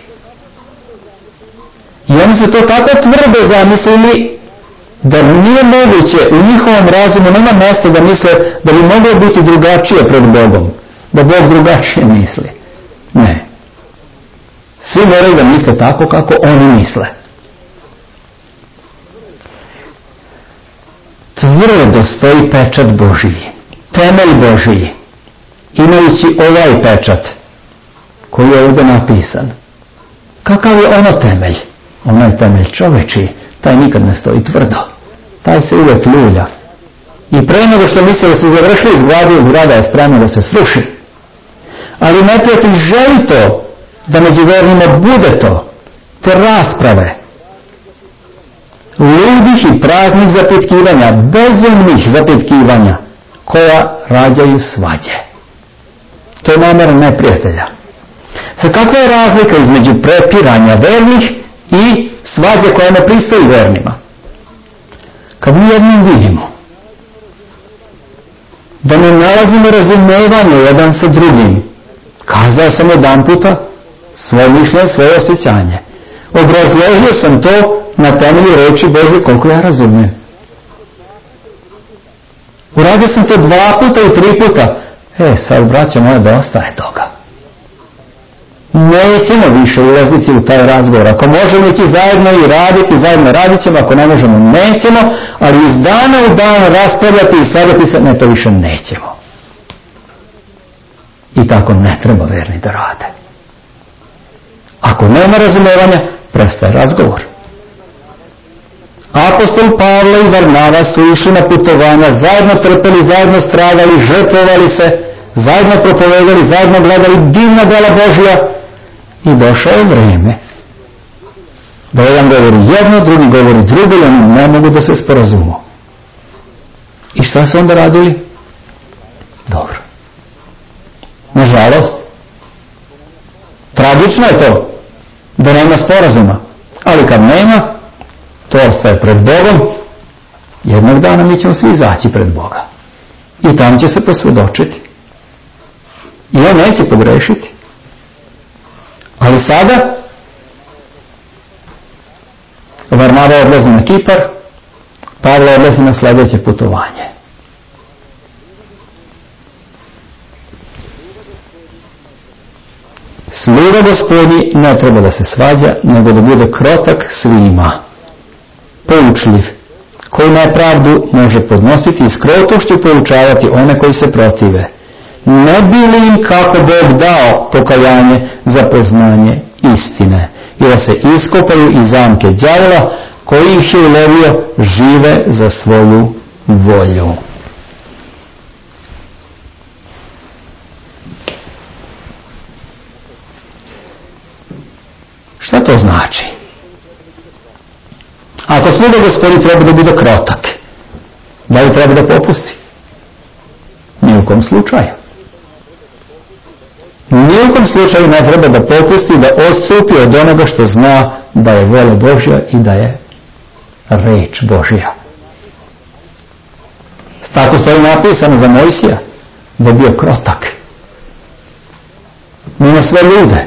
I oni su to tako tvrdo zamislili da nije moguće, u njihovom razumu nema mjesta da misle da bi moglo biti drugačije pred Bogom. Da Bog drugačije misli. Ne. Svi moraju da misle tako kako oni misle. Tvrdo stoji pečat Božiji, temelj Božiji, imajući ovaj pečat koji je ovdje napisan. Kakav je ono temelj? Onaj temelj čovečiji, taj nikad ne stoji tvrdo. Taj se uvijek ljulja. I pre nego što misle da se završili izgradiju, zgrada je spremna da se sruši. Ali neprijatelj želi to, da među vernima bude to, te rasprave, ludih i praznih zapitkivanja, bezumnih zapitkivanja, koja rađaju svađe. To je namjera neprijatelja. Sad, kakva je razlika između prepiranja vernih i svađe koja ne pristoji vernima? Kad mi jednim vidimo da ne nalazimo razumevanje jedan sa drugim, kazao sam jedan puta svoje mišljenje, svoje osjećanje. Obrazložio sam to na temelju reči Božje koliko ja razumijem. Uradio sam to 2 puta i 3 puta. Sad, braćo moje, dosta je toga. Nećemo više ulaziti u taj razgovor. Ako možemo ići zajedno i raditi, zajedno radit ćemo, ako ne možemo, nećemo, ali iz dana u dan raspravljati i savjeti se, ne, to više nećemo. I tako ne treba verni da rade. Ako nema razumevanja, prestaje razgovor. Apostol Pavle i Varnava su išli na putovanja, zajedno trpeli, zajedno stradali, žrtvovali se, zajedno propovedali, zajedno gledali divna dela Božja i došao je vrijeme da jedan govori jedno, drugi govori drugo i oni ne mogu da se sporazumu. I šta su onda radili? Dobro. Nažalost, tragično je to da nema sporazuma, ali kad nema, to ostaje pred Bogom Jednog dana mi ćemo svi izaći pred Boga. I tam će se posvjedočiti. I on neće pogrešiti. Ali sada Varnava odlazi na Kipar, Pavle odlazi na sljedeće putovanje. Sluga Gospodnji ne treba da se svađa, nego da bude krotak svima, poučljiv, koji nepravdu može podnositi i s krotošću poučavati one koji se protive. Ne bi li im kako Bog dao pokajanje za poznanje istine i da se iskopaju iz zamke đavola koji ih je ulovio žive za svoju volju. Šta to znači? Ako sluga Gospodnji treba da bude krotak, da li treba da popusti? Ni u kom slučaju. Ni u kom slučaju ne treba da popusti, da odstupi od onoga što zna da je volja Božja i da je reč Božja. Tako stoji napisano za Mojsija, da je bio krotak. Mimo sve ljude.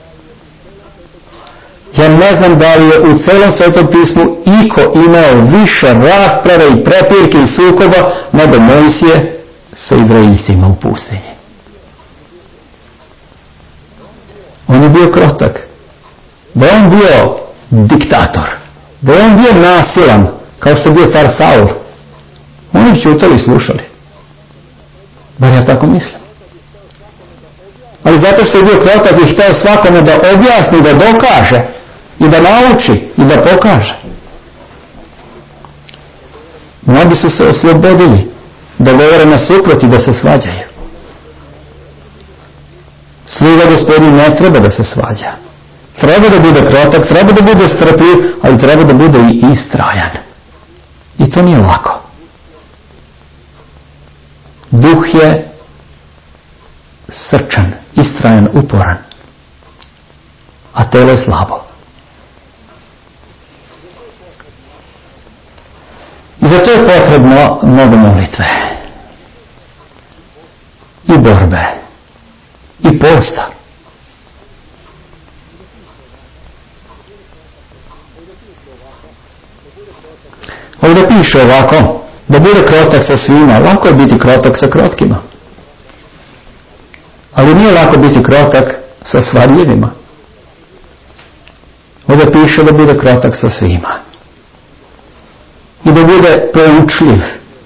Ja ne znam da li je u celom Svetom pismu iko imao više rasprave i prepirke i sukoba nego Mojsije sa Izraeljcima u pustinji. On je bio krotak. Da je on bio diktator, da je on bio nasilan, kao što je bio car Saul, oni bi ćutali i slušali. Bar ja tako mislim. Ali zato što je bio krotak i hteo svakome da objasni, da dokaže i da nauči i da pokaže. Mnogi su se oslobodili da govore nasuprot i da se svađaju. Sluga Gospodnji ne treba da se svađa. Treba da bude krotak, treba da bude strpljiv, ali treba da bude i istrajan. I to nije lako. Duh je srčan, istrajan, uporan, a telo je slabo. I za to je potrebno mnogo molitve i borbe i posta. Ovdje piše ovako, da bude krotak sa svima. Lako je biti krotak sa krotkima, ali nije lako biti krotak sa svadljivima. Ovdje piše da bude krotak sa svima i da bude poučljiv.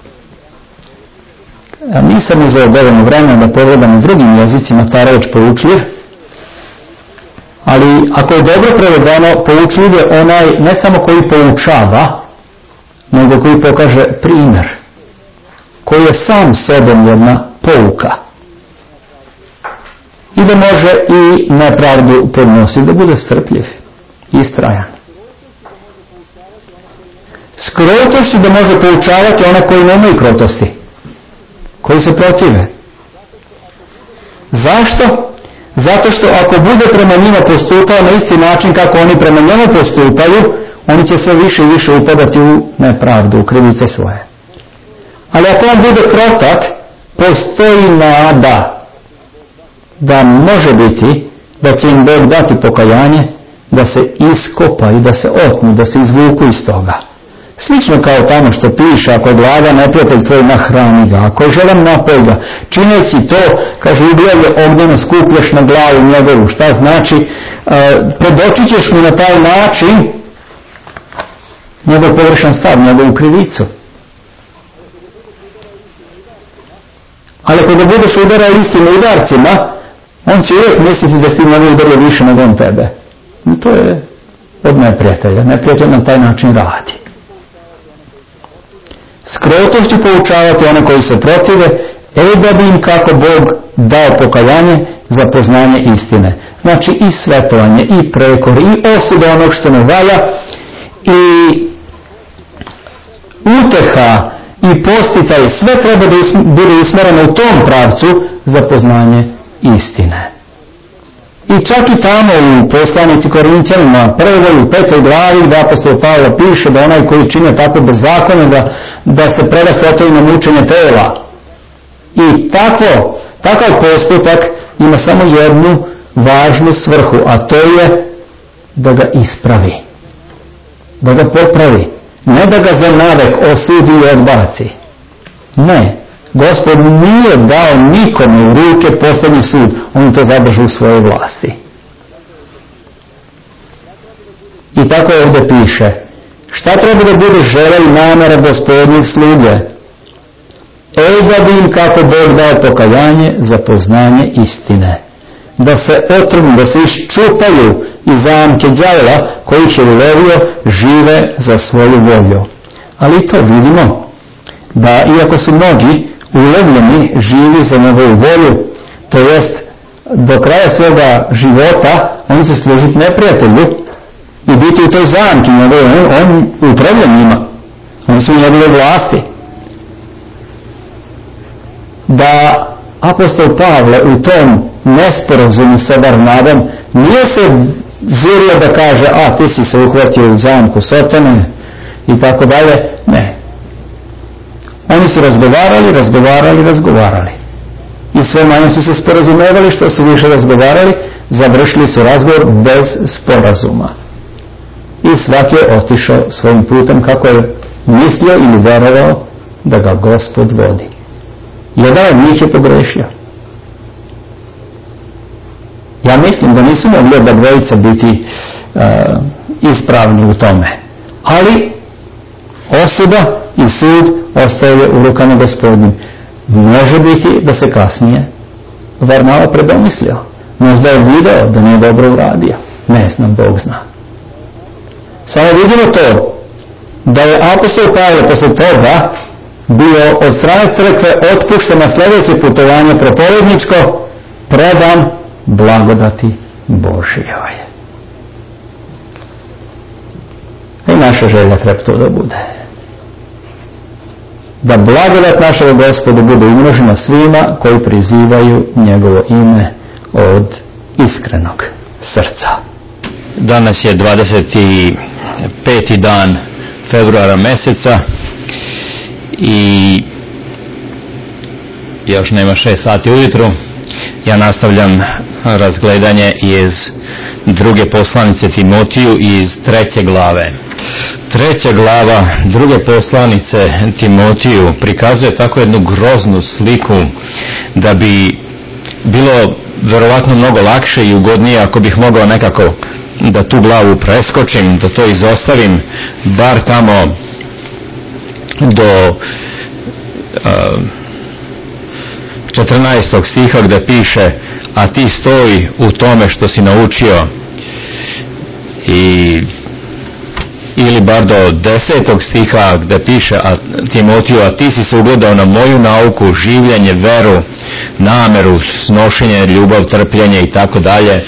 Ja nisam uzeo dovoljno vremena da pogledam u drugim jezicima ta reč poučljiv, ali ako je dobro prevedeno, poučljiv je onaj ne samo koji poučava, nego koji pokaže primjer, koji je sam sobom jedna pouka i da može i nepravdu podnositi, da bude strpljiv, istrajan. S krotošću da može poučavati one koji nemaju krotosti, koji se protive. Zašto? Zato što ako bude prema njima postupao na isti način kako oni prema njemu postupaju, oni će sve više i više upadati u nepravdu, u krivice svoje. Ali ako on bude krotak, postoji nada da može biti da će im Bog dati pokajanje, da se iskopaju, da se otmu, da se izvuku iz toga. Slično kao tamo što piše, ako je gladan neprijatelj tvoj, nahrani ga, ako je želan, napoj ga. Čineći to, kaže, uglavlje ognjeno skupljaš na glavu njegovu. Šta znači? Predočit ćeš mu na taj način njegov pogrešan stav, njegovu krivicu. Ali ako ga budeš udarao istim udarcima, on će uvijek misliti da si njegov udario više nego on tebe. I to je od neprijatelja. Neprijatelj na taj način radi. S krotošću poučavati one koji se protive, da bi im kako Bog dao pokajanje za poznanje istine. Znači i svetovanje, i prekor, i osuda onog što ne valja, i uteha, i posticaj, sve treba da bude usmjereno u tom pravcu za poznanje istine. I čak i tamo u poslanici Korinćanima, prvoj u 5. glavi, da apostol Pavle piše da onaj koji čine tako bezzakonje da se preda Svetovima mučenje tela. I takav postupak ima samo jednu važnu svrhu, a to je da ga ispravi, da ga popravi, ne da ga za navek osudi i odbaci. Ne, Gospod nije dao nikome u ruke posljednji sud, on to zadržao u svojoj vlasti. I tako ovdje piše, šta treba da bude želja i namera Gospodnjeg sluge? Da bi im kako Bog dao pokajanje za poznanje istine. Da se otrgnu, da se iščupaju iz zamke đavola koji ih je ulovio, žive za svoju volju. Ali to vidimo, da iako su mnogi ulovljeni živi za njegovu volju, to jest do kraja svoga života oni će služiti neprijatelju i biti u toj zamki njegove, on upravlja njima, oni su u njegove vlasti. Da apostol Pavle u tom nesporazumu sa Barnabom nije se žurio da kaže, ti si se uhvatio u zamku Satane i tako dalje. Ne. Oni su razgovarali. I sve manje su se sporazumevali, što su više razgovarali, završili su razgovor bez sporazuma. I svaki je otišao svojim putem kako je mislio ili verovao da ga Gospod vodi. Jedan od njih je pogrešio. Ja mislim da nisu mogli oba dvojica biti ispravni u tome. Ali osuda i sud ostaje u rukama Gospodnjim. Može biti da se kasnije Varnava predomislio. Možda je video da nije dobro uradio. Ne znam, Bog zna. Samo vidimo to, da je apostol Pavle posle toga bio od strane crkve otpušten na sljedeće putovanje propovedničko, predan blagodati Božijoj. I naša želja treba to da bude. Da blagodat našeg Gospoda bude umnožena svima koji prizivaju njegovo ime od iskrenog srca. Danas je 25. dan februara meseca i još nema 6 sati ujutru. Ja nastavljam razgledanje iz druge poslanice Timotiju iz 3. glave. 3. glava druge poslanice Timotiju prikazuje tako jednu groznu sliku da bi bilo verovatno mnogo lakše i ugodnije ako bih mogao nekako da tu glavu preskočim, da to izostavim, bar tamo do 14. stiha gdje piše, a ti stoji u tome što si naučio, ili bar do 10. stiha gdje piše, a Timotiju, a ti si se ugledao na moju nauku, življenje, veru, nameru, snošenje, ljubav, trpljenje i tako dalje.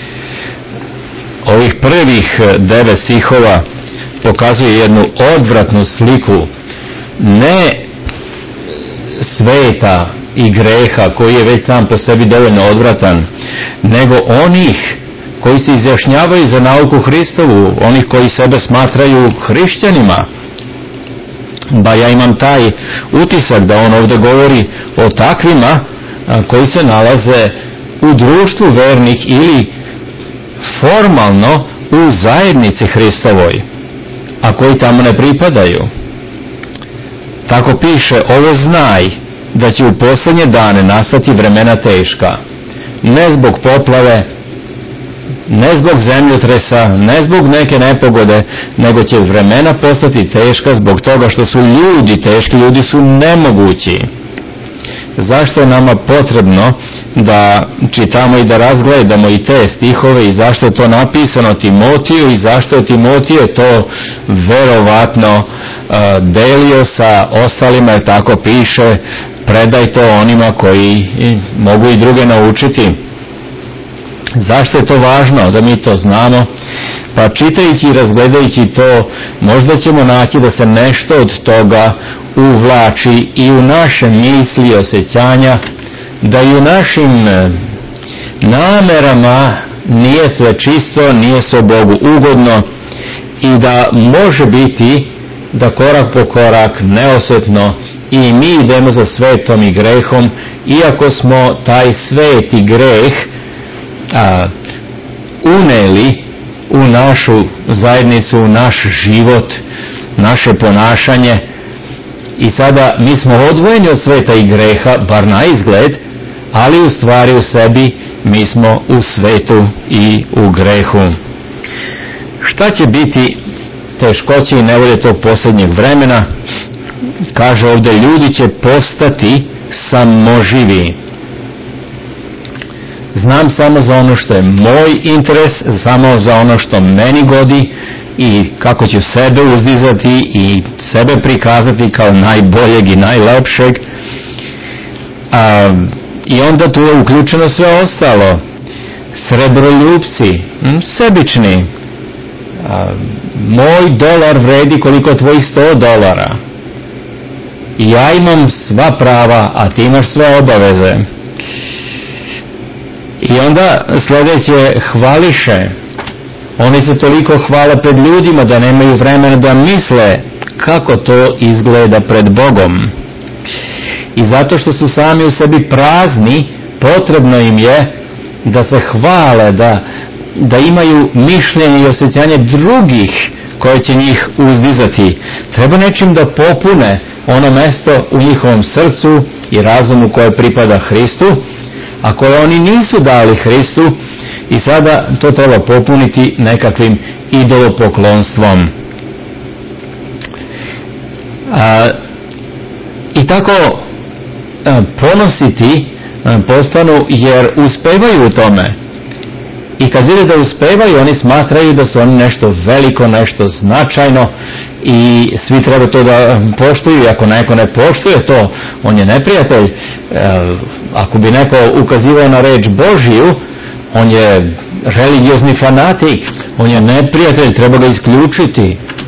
Ovih prvih 9 stihova pokazuje jednu odvratnu sliku ne sveta i greha koji je već sam po sebi dovoljno odvratan, nego onih koji se izjašnjavaju za nauku Hristovu, onih koji sebe smatraju hrišćanima. Ba ja imam taj utisak da on ovdje govori o takvima koji se nalaze u društvu vernih ili formalno u zajednici Hristovoj, a koji tamo ne pripadaju. Tako piše, ovo znaj da će u posljednje dane nastati vremena teška, ne zbog poplave, ne zbog zemljotresa, ne zbog neke nepogode, nego će vremena postati teška zbog toga što su ljudi teški, ljudi su nemogući. Zašto je nama potrebno da čitamo i da razgledamo i te stihove i zašto je to napisano Timotiju i zašto je Timotije to verovatno delio sa ostalima, jer tako piše, predaj to onima koji mogu i druge naučiti. Zašto je to važno da mi to znamo? Pa čitajući i razgledajući to, možda ćemo naći da se nešto od toga uvlači i u naše misli i osjećanja, da i u našim namerama nije sve čisto, nije sve Bogu ugodno i da može biti da korak po korak neosjetno i mi idemo za svetom i grehom, iako smo taj sveti greh uneli u našu zajednicu, u naš život, naše ponašanje, i sada mi smo odvojeni od sveta i greha, bar na izgled, ali u stvari u sebi mi smo u svetu i u grehu. Šta će biti teškoće i nevolje tog posljednjeg vremena? Kaže ovdje, ljudi će postati samoživi. Znam samo za ono što je moj interes, samo za ono što meni godi i kako ću sebe uzdizati i sebe prikazati kao najboljeg i najlepšeg. I onda tu je uključeno sve ostalo. Srebroljupci, sebični. Moj dolar vredi koliko tvojih $100. I ja imam sva prava, a ti imaš sve obaveze. I onda sljedeće, hvališe. Oni se toliko hvale pred ljudima da nemaju vremena da misle kako to izgleda pred Bogom. I zato što su sami u sebi prazni, potrebno im je da se hvale, da imaju mišljenje i osjećanje drugih koje će njih uzdizati. Treba nečim da popune ono mesto u njihovom srcu i razumu koje pripada Hristu, a koje oni nisu dali Hristu, i sada to treba popuniti nekakvim idolopoklonstvom. I tako ponositi postanu jer uspevaju u tome. I kad vide da uspevaju, oni smatraju da su oni nešto veliko, nešto značajno i svi treba to da poštuju. I ako neko ne poštuje to, on je neprijatelj. Ako bi neko ukazivao na reč Božiju, on je religiozni fanatik, on je neprijatelj, treba ga isključiti.